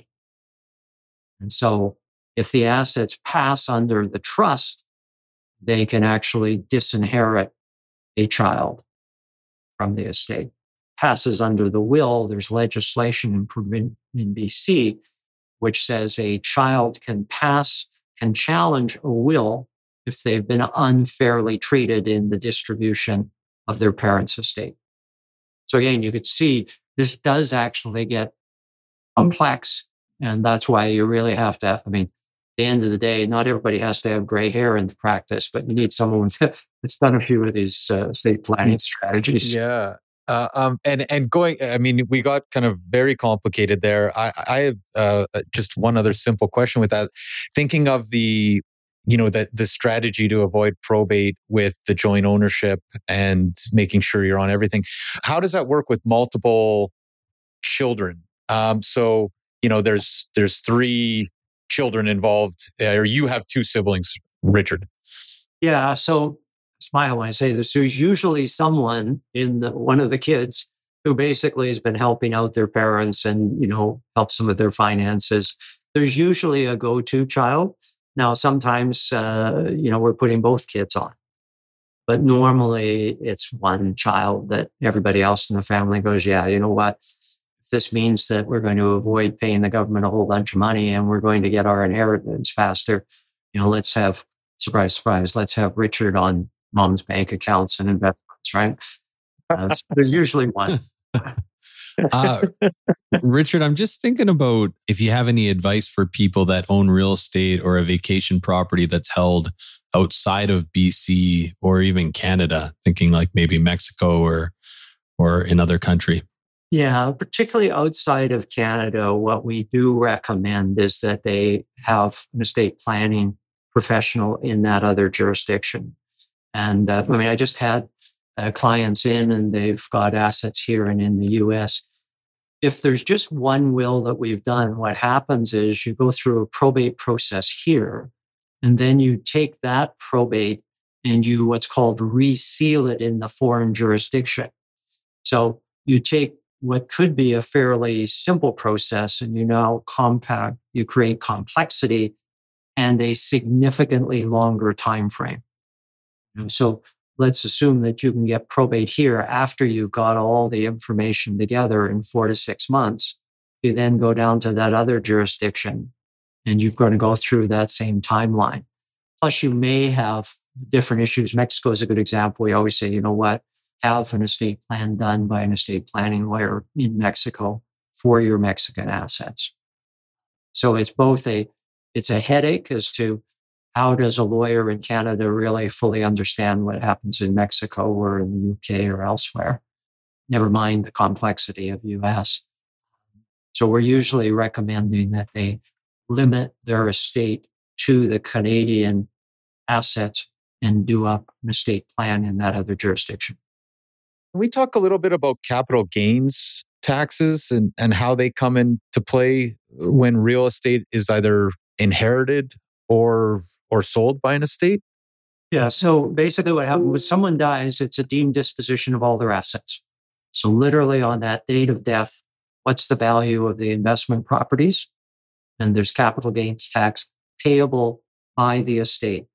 And so if the assets pass under the trust, they can actually disinherit a child from the estate. Passes under the will, there's legislation in BC which says a child can challenge a will if they've been unfairly treated in the distribution of their parents' estate. So again, you could see this does actually get complex, and that's why you really have to have, at the end of the day, not everybody has to have gray hair in the practice, but you need someone that's done a few of these estate planning strategies.
Yeah. And going, we got kind of very complicated there. I have just one other simple question with that. Thinking of the strategy to avoid probate with the joint ownership and making sure you're on everything. How does that work with multiple children? So there's 3 children involved, or you have 2 siblings, Richard.
Yeah. So smile when I say this. There's usually someone in one of the kids who basically has been helping out their parents and, help some of their finances. There's usually a go-to child. Now, sometimes, we're putting both kids on, but normally it's one child that everybody else in the family goes, yeah, you know what? If this means that we're going to avoid paying the government a whole bunch of money and we're going to get our inheritance faster, let's have, surprise, surprise, let's have Richard on mom's bank accounts and investments, right? So there's usually one.
Richard, I'm just thinking about if you have any advice for people that own real estate or a vacation property that's held outside of BC or even Canada, thinking like maybe Mexico or another country.
Yeah, particularly outside of Canada, what we do recommend is that they have an estate planning professional in that other jurisdiction. And I just had clients in and they've got assets here and in the US. If there's just one will that we've done, what happens is you go through a probate process here, and then you take that probate and you what's called reseal it in the foreign jurisdiction. So you take what could be a fairly simple process and you create complexity and a significantly longer time frame. So let's assume that you can get probate here after you've got all the information together in 4 to 6 months. You then go down to that other jurisdiction and you've got to go through that same timeline. Plus, you may have different issues. Mexico is a good example. We always say, have an estate plan done by an estate planning lawyer in Mexico for your Mexican assets. So it's it's a headache as to how does a lawyer in Canada really fully understand what happens in Mexico or in the UK or elsewhere? Never mind the complexity of US. So we're usually recommending that they limit their estate to the Canadian assets and do up an estate plan in that other jurisdiction.
Can we talk a little bit about capital gains taxes and how they come into play when real estate is either inherited or sold by an estate?
Yeah. So basically what happens when someone dies, it's a deemed disposition of all their assets. So literally on that date of death, what's the value of the investment properties? And there's capital gains tax payable by the estate.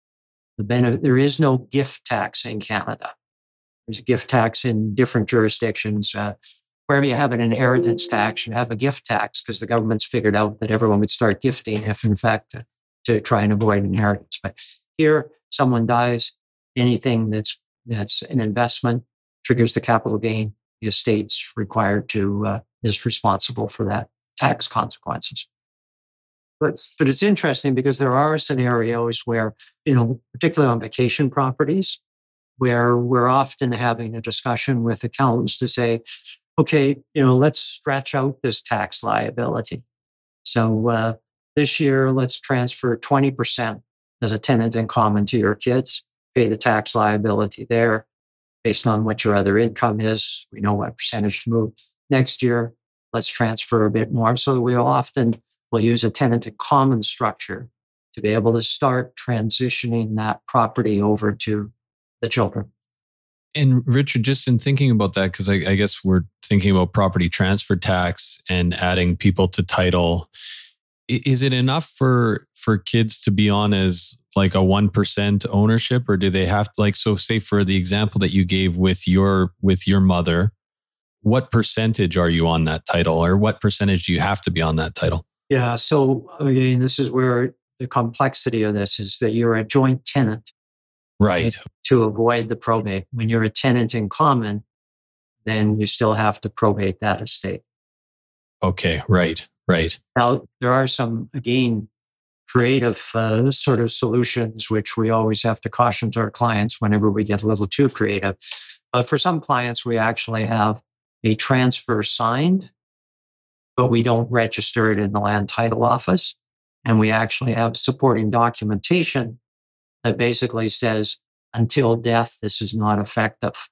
There is no gift tax in Canada. There's gift tax in different jurisdictions. Wherever you have an inheritance tax, you have a gift tax because the government's figured out that everyone would start gifting if, in fact, to try and avoid inheritance. But here, someone dies, anything that's an investment triggers the capital gain. The estate's required to is responsible for that tax consequences. But it's interesting because there are scenarios where, particularly on vacation properties, where we're often having a discussion with accountants to say, okay, let's stretch out this tax liability. So this year, let's transfer 20% as a tenant in common to your kids, pay the tax liability there based on what your other income is. We know what percentage to move. Next year, let's transfer a bit more. So we'll use a tenant in common structure to be able to start transitioning that property over to the children.
And Richard, just in thinking about that, because I guess we're thinking about property transfer tax and adding people to title. Is it enough for kids to be on as like a 1% ownership, or do they have to, so say for the example that you gave with your mother, what percentage are you on that title, or what percentage do you have to be on that title?
Yeah. So again, this is where the complexity of this is that you're a joint tenant.
Right.
To avoid the probate. When you're a tenant in common, then you still have to probate that estate.
Okay. Right.
Now, there are some, again, creative sort of solutions, which we always have to caution to our clients whenever we get a little too creative. But for some clients, we actually have a transfer signed, but we don't register it in the land title office. And we actually have supporting documentation that basically says, until death, this is not effective.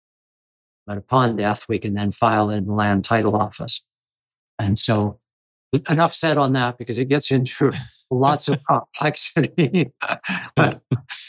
But upon death, we can then file in the land title office. And so enough said on that because it gets into lots of complexity. And,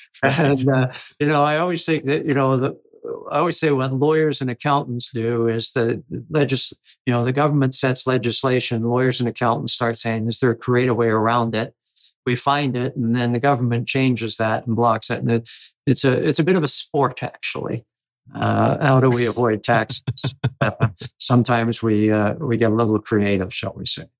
I always think that, I always say what lawyers and accountants do is the government sets legislation. Lawyers and accountants start saying, is there a creative way around it? We find it, and then the government changes that and blocks it. And it's a bit of a sport, actually. How do we avoid taxes? Sometimes we get a little creative, shall we say?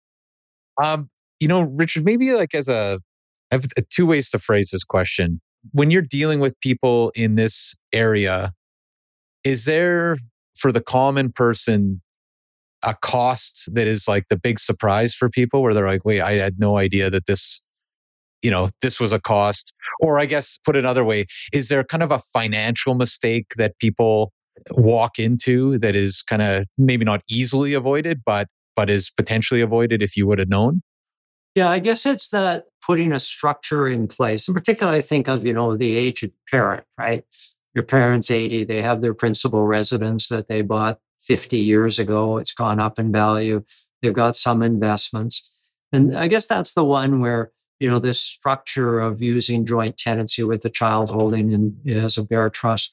Richard, maybe I have two ways to phrase this question. When you're dealing with people in this area, is there, for the common person, a cost that is like the big surprise for people where they're like, wait, I had no idea that this was a cost? Or I guess put another way, is there kind of a financial mistake that people walk into that is kind of maybe not easily avoided, but is potentially avoided if you would have known?
Yeah, I guess it's that putting a structure in place. In particular, I think of, the aged parent, right? Your parent's 80, they have their principal residence that they bought 50 years ago. It's gone up in value. They've got some investments. And I guess that's the one where, this structure of using joint tenancy with the child holding as a bare trust,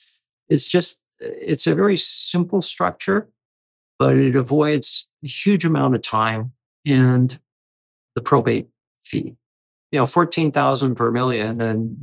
it's a very simple structure, but it avoids a huge amount of time and the probate fee. $14,000 per million, and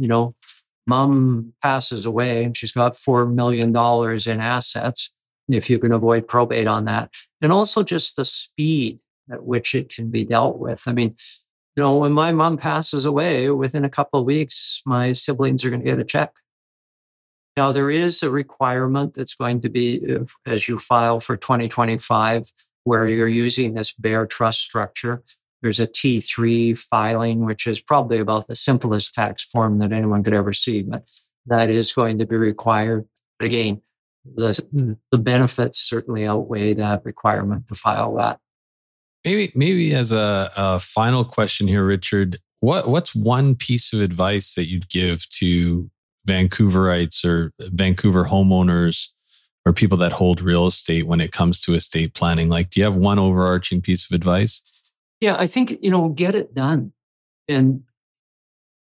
mom passes away and she's got $4 million in assets. If you can avoid probate on that, and also just the speed at which it can be dealt with. I mean, when my mom passes away, within a couple of weeks, my siblings are going to get a check. Now, there is a requirement that's going to be, as you file for 2025, where you're using this bare trust structure. There's a T3 filing, which is probably about the simplest tax form that anyone could ever see, but that is going to be required. But again, the benefits certainly outweigh that requirement to file that.
Maybe as a final question here, Richard, what's one piece of advice that you'd give to Vancouverites or Vancouver homeowners or people that hold real estate when it comes to estate planning? Do you have one overarching piece of advice?
Yeah, I think, get it done. And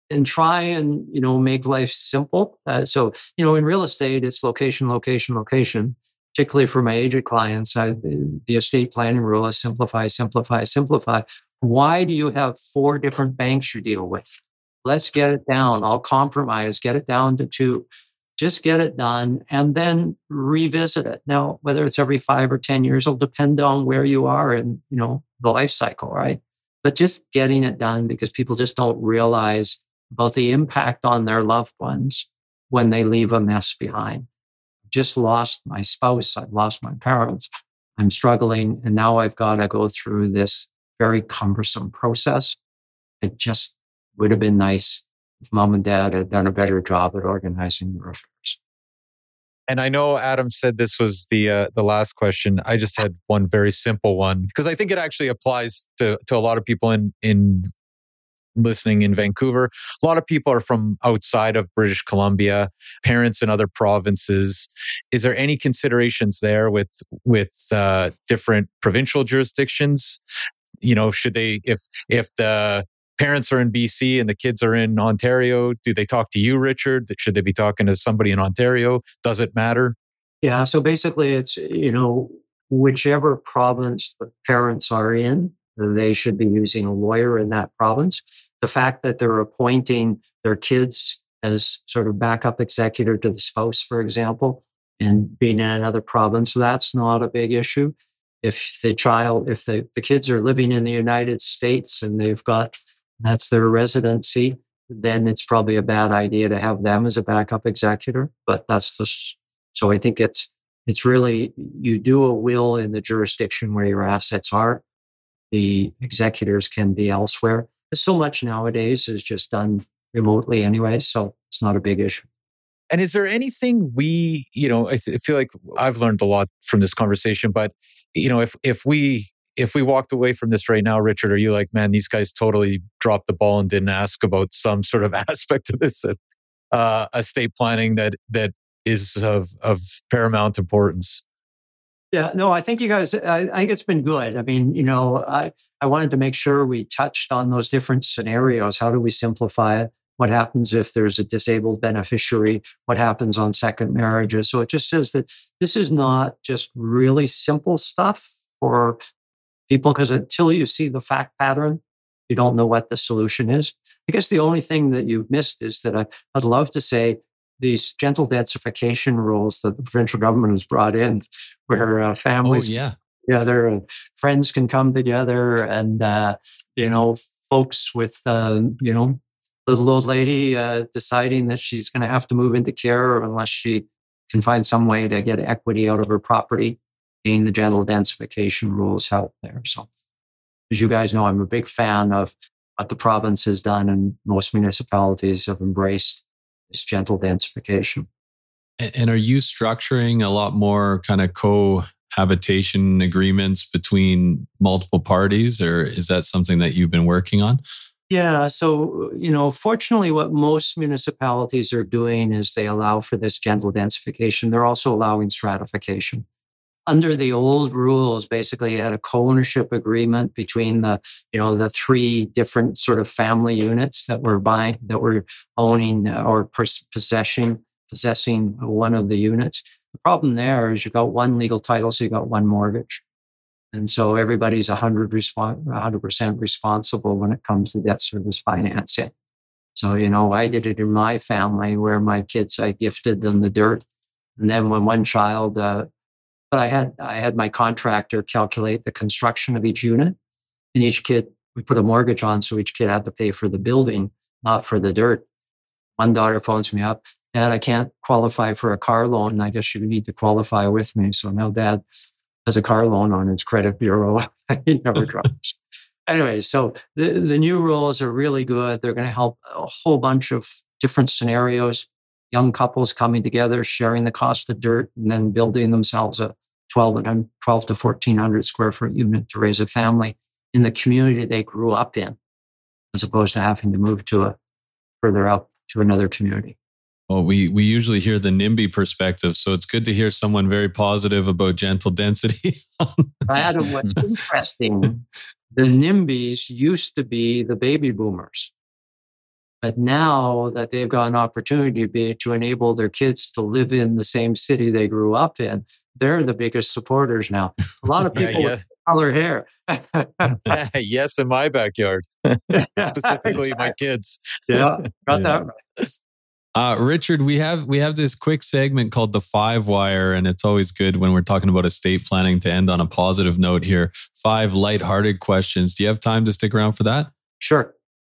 and try and, make life simple. So, in real estate, it's location, location, location. Particularly for my agent clients, the estate planning rule is simplify, simplify, simplify. Why do you have 4 different banks you deal with? Let's get it down. I'll compromise, get it down to 2. Just get it done and then revisit it. Now, whether it's every 5 or 10 years will depend on where you are in, the life cycle, right? But just getting it done, because people just don't realize about the impact on their loved ones when they leave a mess behind. Just lost my spouse. I've lost my parents. I'm struggling. And now I've got to go through this very cumbersome process. It just would have been nice if mom and dad had done a better job at organizing their affairs.
And I know Adam said this was the last question. I just had one very simple one, because I think it actually applies to a lot of people in listening in Vancouver. A lot of people are from outside of British Columbia, parents in other provinces. Is there any considerations there with different provincial jurisdictions? Should they, if the parents are in BC and the kids are in Ontario, do they talk to you, Richard? Should they be talking to somebody in Ontario? Does it matter?
Yeah. So basically it's, whichever province the parents are in, they should be using a lawyer in that province. The fact that they're appointing their kids as sort of backup executor to the spouse, for example, and being in another province, that's not a big issue. If the kids are living in the United States and that's their residency, then it's probably a bad idea to have them as a backup executor. But so I think it's really, you do a will in the jurisdiction where your assets are. The executors can be elsewhere. So much nowadays is just done remotely anyway, so it's not a big issue.
And is there anything I feel like I've learned a lot from this conversation, but if we walked away from this right now, Richard, are you like, man, these guys totally dropped the ball and didn't ask about some sort of aspect of this estate planning that is of paramount importance?
Yeah, no, I think you guys, I think it's been good. I mean, I wanted to make sure we touched on those different scenarios. How do we simplify it? What happens if there's a disabled beneficiary? What happens on second marriages? So it just says that this is not just really simple stuff for people, because until you see the fact pattern, you don't know what the solution is. I guess the only thing that you've missed is that I'd love to say these gentle densification rules that the provincial government has brought in, where families, their friends can come together, and folks with little old lady deciding that she's going to have to move into care unless she can find some way to get equity out of her property. Being the gentle densification rules help there. So, as you guys know, I'm a big fan of what the province has done, and most municipalities have embraced this gentle densification.
And are you structuring a lot more kind of cohabitation agreements between multiple parties, or is that something that you've been working on?
Yeah. So, fortunately, what most municipalities are doing is they allow for this gentle densification. They're also allowing stratification. Under the old rules, basically, you had a co-ownership agreement between the 3 different sort of family units that were owning or possessing one of the units. The problem there is you got one legal title, so you got one mortgage. And so everybody's 100% responsible when it comes to debt service financing. So, I did it in my family where my kids, I gifted them the dirt. And then when one child, but I had my contractor calculate the construction of each unit, and each kid, we put a mortgage on, so each kid had to pay for the building, not for the dirt. One daughter phones me up, Dad, I can't qualify for a car loan, and I guess you need to qualify with me. So now Dad has a car loan on his credit bureau. He never drops. Anyway, so the new rules are really good. They're going to help a whole bunch of different scenarios. Young couples coming together, sharing the cost of dirt, and then building themselves a 12 to 1,400 square foot unit to raise a family in the community they grew up in, as opposed to having to move further out to another community.
Well, we usually hear the NIMBY perspective, so it's good to hear someone very positive about gentle density.
Adam, what's interesting, the NIMBYs used to be the baby boomers. But now that they've got an opportunity to enable their kids to live in the same city they grew up in, they're the biggest supporters now. A lot of people with color hair.
Yes, in my backyard, specifically my kids.
Yeah, got that right.
Richard, we have this quick segment called the 5 Wire, and it's always good when we're talking about estate planning to end on a positive note here. 5 lighthearted questions. Do you have time to stick around for that?
Sure.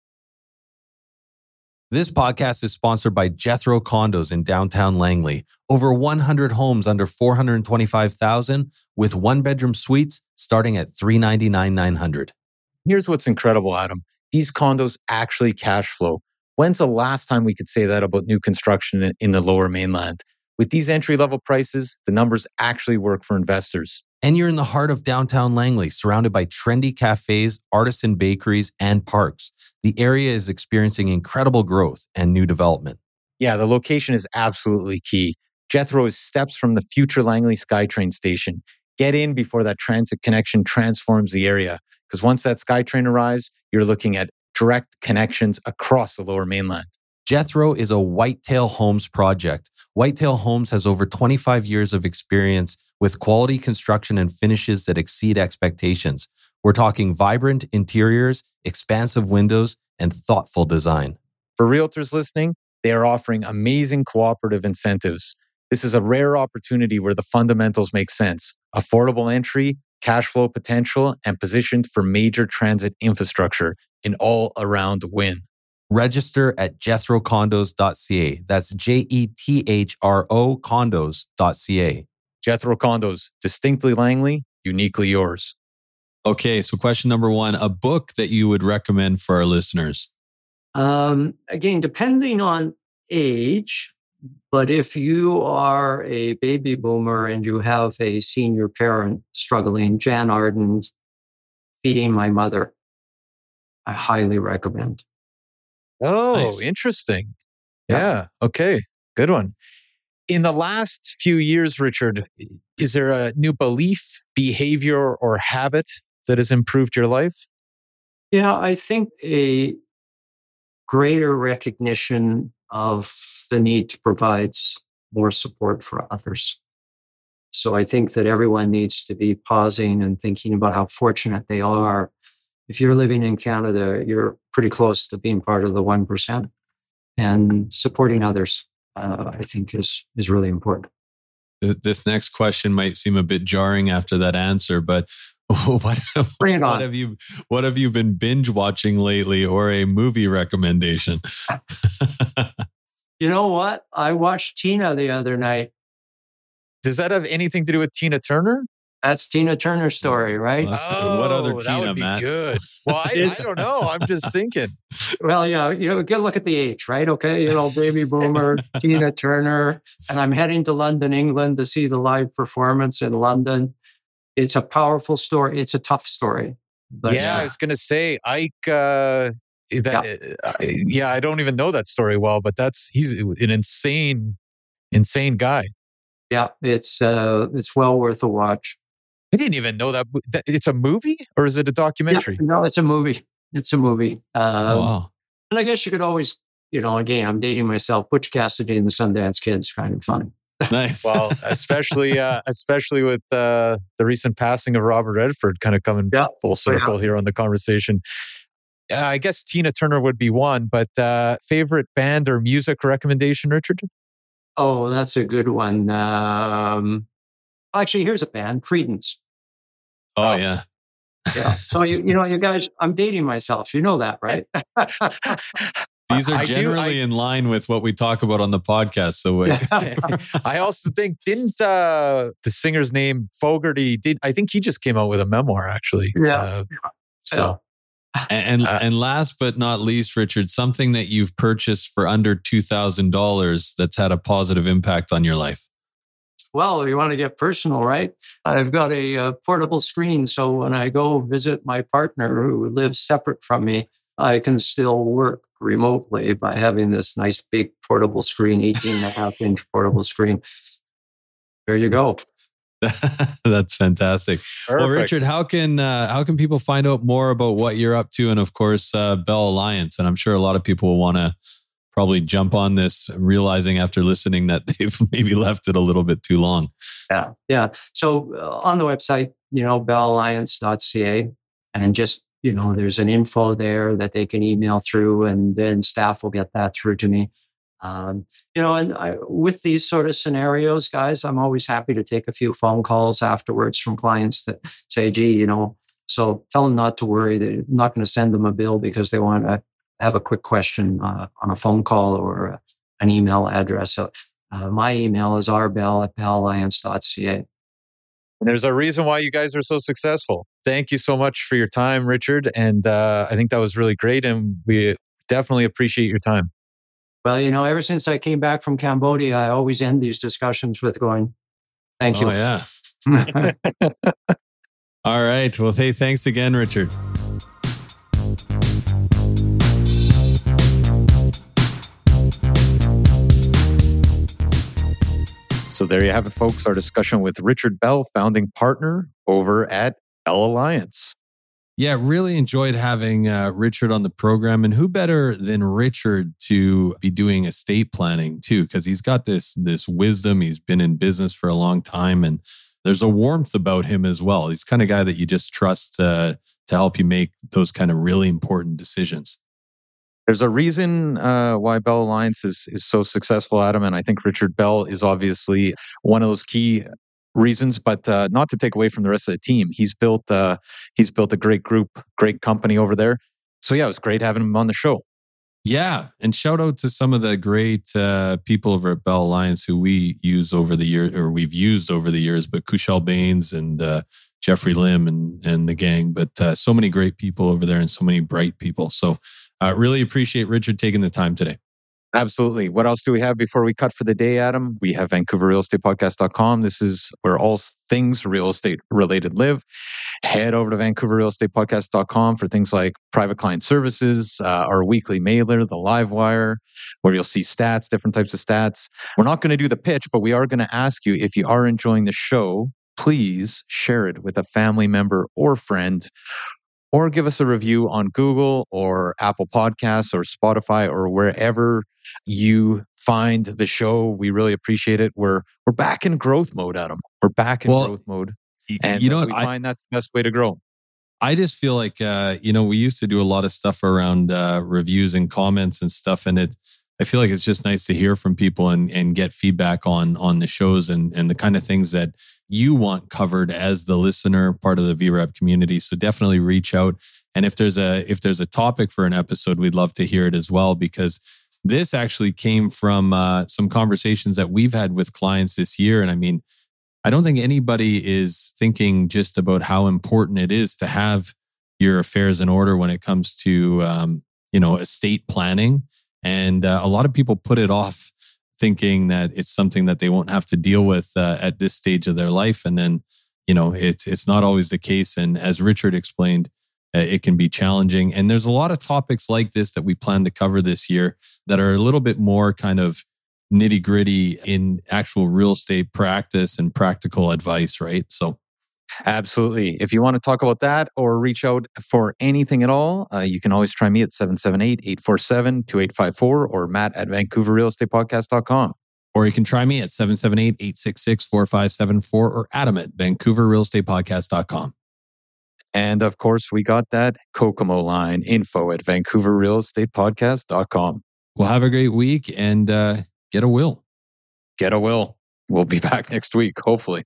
This podcast is sponsored by Jethro Condos in downtown Langley. Over 100 homes under $425,000 with 1-bedroom suites starting at $399,900.
Here's what's incredible, Adam. These condos actually cash flow. When's the last time we could say that about new construction in the Lower Mainland? With these entry-level prices, the numbers actually work for investors.
And you're in the heart of downtown Langley, surrounded by trendy cafes, artisan bakeries, and parks. The area is experiencing incredible growth and new development.
Yeah, the location is absolutely key. Jethro is steps from the future Langley SkyTrain station. Get in before that transit connection transforms the area. Because once that SkyTrain arrives, you're looking at direct connections across the Lower Mainland.
Jethro is a Whitetail Homes project. Whitetail Homes has over 25 years of experience with quality construction and finishes that exceed expectations. We're talking vibrant interiors, expansive windows, and thoughtful design.
For realtors listening, they are offering amazing cooperative incentives. This is a rare opportunity where the fundamentals make sense. Affordable entry, cash flow potential, and positioned for major transit infrastructure in all-around win.
Register at jethrocondos.ca. That's JETHRO condos.ca.
Jethro Condos, distinctly Langley, uniquely yours.
Okay, so question number 1, a book that you would recommend for our listeners.
Again, depending on age, but if you are a baby boomer and you have a senior parent struggling, Jan Arden's Feeding My Mother, I highly recommend.
Oh,
Nice.
Interesting. Yeah. Okay. Good one. In the last few years, Richard, is there a new belief, behavior, or habit that has improved your life?
Yeah, I think a greater recognition of the need to provide more support for others. So I think that everyone needs to be pausing and thinking about how fortunate they are. If you're living in Canada, you're pretty close to being part of the 1%. And supporting others, I think, is really important.
This next question might seem a bit jarring after that answer, but what have you been binge watching lately, or a movie recommendation?
You know what? I watched Tina the other night.
Does that have anything to do with Tina Turner?
That's Tina Turner's story, right?
What other Tina,
that would be
Matt?
Good. Well, I don't know. I'm just thinking.
Well, yeah, good look at the age, right? Okay, baby boomer, Tina Turner, and I'm heading to London, England to see the live performance in London. It's a powerful story. It's a tough story. But
I was going to say, Ike, I don't even know that story well, but he's an insane guy.
Yeah, it's well worth a watch.
I didn't even know that it's a movie, or is it a documentary?
Yeah, no, it's a movie. It's a movie.
Wow.
And I guess you could always, again, I'm dating myself. Butch Cassidy and the Sundance Kid's kind of fun.
Nice.
Well, especially with the recent passing of Robert Redford, kind of coming full circle here on the conversation. I guess Tina Turner would be one, but favorite band or music recommendation, Richard?
Oh, that's a good one. Actually, here's a band, Creedence.
Oh, yeah.
Yeah. So, you guys, I'm dating myself. You know that, right?
These are generally in line with what we talk about on the podcast. So
I also think, didn't the singer's name Fogerty, I think he just came out with a memoir, actually.
Yeah.
And last but not least, Richard, something that you've purchased for under $2,000 that's had a positive impact on your life.
Well, you want to get personal, right? I've got a portable screen. So when I go visit my partner who lives separate from me, I can still work remotely by having this nice big portable screen, 18.5-inch portable screen. There you go.
That's fantastic. Well,
Perfect.
Richard, how can people find out more about what you're up to, and of course, Bell Alliance? And I'm sure a lot of people will want to probably jump on this, realizing after listening that they've maybe left it a little bit too long.
Yeah. So on the website, bellalliance.ca, and just, there's an info there that they can email through, and then staff will get that through to me. With these sort of scenarios, guys, I'm always happy to take a few phone calls afterwards from clients that say, gee, so tell them not to worry. They're not going to send them a bill because they want to have a quick question on a phone call or an email address. So my email is rbell@bellalliance.ca.
And there's a reason why you guys are so successful. Thank you so much for your time, Richard. And I think that was really great. And we definitely appreciate your time.
Well, ever since I came back from Cambodia, I always end these discussions with going, thank you.
Oh, yeah. All right. Well, hey, thanks again, Richard.
So there you have it, folks. Our discussion with Richard Bell, founding partner over at Bell Alliance.
Yeah, really enjoyed having Richard on the program. And who better than Richard to be doing estate planning too? Because he's got this wisdom. He's been in business for a long time, and there's a warmth about him as well. He's the kind of guy that you just trust to help you make those kind of really important decisions.
There's a reason why Bell Alliance is so successful, Adam, and I think Richard Bell is obviously one of those key reasons, but not to take away from the rest of the team. He's built a great group, great company over there. So yeah, it was great having him on the show.
Yeah, and shout out to some of the great people over at Bell Alliance who we use over the year, or we've used over the years, but Kushal Baines and Jeffrey Lim and the gang. But so many great people over there and so many bright people. So really appreciate Richard taking the time today.
Absolutely. What else do we have before we cut for the day, Adam? We have VancouverRealEstatePodcast.com. This is where all things real estate related live. Head over to VancouverRealEstatePodcast.com for things like private client services, our weekly mailer, the Live Wire, where you'll see stats, different types of stats. We're not going to do the pitch, but we are going to ask you, if you are enjoying the show, please share it with a family member or friend, or give us a review on Google or Apple Podcasts or Spotify or wherever you find the show. We really appreciate it. We're back in growth mode, Adam. We're back in growth mode. And we find that's the best way to grow.
I just feel like, we used to do a lot of stuff around reviews and comments and stuff. And I feel like it's just nice to hear from people and get feedback on the shows and the kind of things that you want covered as the listener, part of the VREP community. So definitely reach out. And if there's a topic for an episode, we'd love to hear it as well, because this actually came from some conversations that we've had with clients this year. And I mean, I don't think anybody is thinking just about how important it is to have your affairs in order when it comes to, estate planning. And a lot of people put it off, thinking that it's something that they won't have to deal with at this stage of their life. And then, it's not always the case. And as Richard explained, it can be challenging. And there's a lot of topics like this that we plan to cover this year that are a little bit more kind of nitty gritty in actual real estate practice and practical advice, right? So
absolutely. If you want to talk about that or reach out for anything at all, you can always try me at 778-847-2854 or Matt at VancouverRealEstatePodcast.com.
Or you can try me at 778-866-4574 or Adam at VancouverRealEstatePodcast.com.
And of course, we got that Kokomo line, info at VancouverRealEstatePodcast.com.
Well, have a great week and get a will.
Get a will. We'll be back next week, hopefully.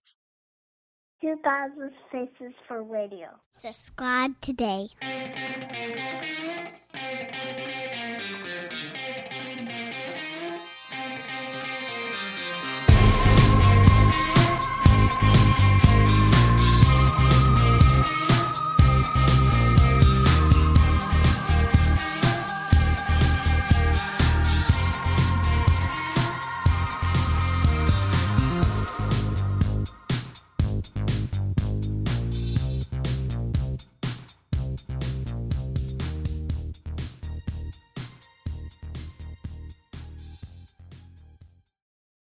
2000 Faces for Radio. Subscribe today.